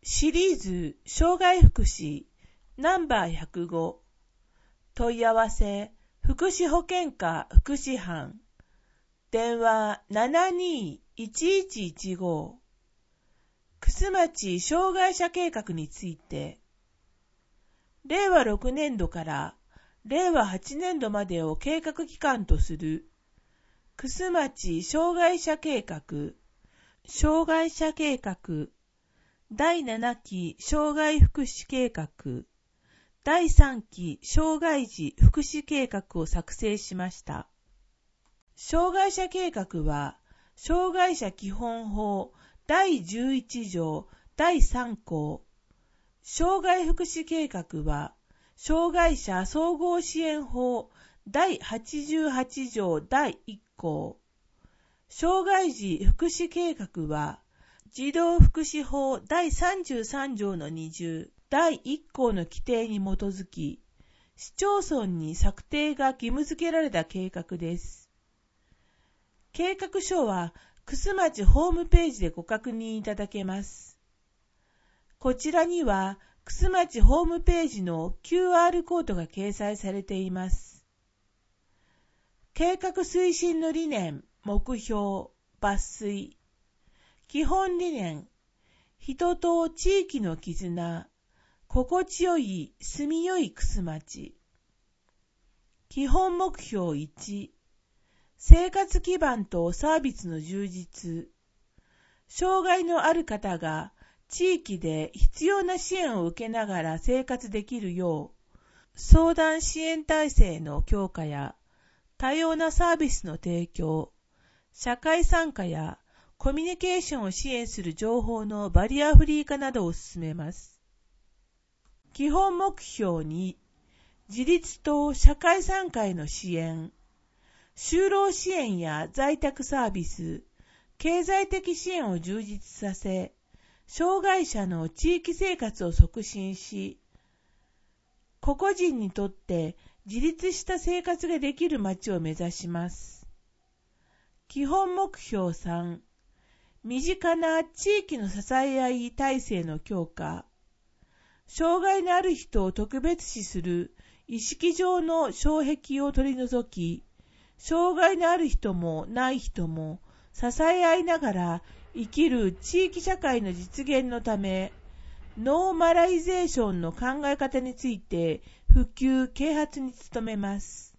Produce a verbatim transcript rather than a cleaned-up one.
シリーズ障害福祉ナンバーひゃくご問い合わせ福祉保健課福祉班電話 ななにーいちいちいちご 玖珠町障害者計画についてれいわろくねんどかられいわはちねんどまでを計画期間とする玖珠町障害者計画障害者計画だいななき障害福祉計画だいさんき障害児福祉計画を作成しました。障害者計画は障害者基本法だいじゅういちじょうだいさんこう、障害福祉計画は障害者総合支援法だいはちじゅうはちじょうだいいっこう、障害児福祉計画は児童福祉法だいさんじゅうさんじょうのにじゅうだいいっこうの規定に基づき、市町村に策定が義務付けられた計画です。計画書は玖珠町ホームページでご確認いただけます。こちらには玖珠町ホームページの キューアール コードが掲載されています。計画推進の理念、目標、抜粋。基本理念、人と地域の絆、心地よい、住みよい玖珠町。基本目標いち、生活基盤とサービスの充実。障害のある方が地域で必要な支援を受けながら生活できるよう、相談支援体制の強化や多様なサービスの提供、社会参加やコミュニケーションを支援する情報のバリアフリー化などを進めます。基本目標に、自立と社会参加への支援、就労支援や在宅サービス、経済的支援を充実させ、障害者の地域生活を促進し、個々人にとって自立した生活ができる街を目指します。基本目標さん、身近な地域の支え合い体制の強化、障害のある人を特別視する意識上の障壁を取り除き、障害のある人もない人も支え合いながら生きる地域社会の実現のため、ノーマライゼーションの考え方について普及・啓発に努めます。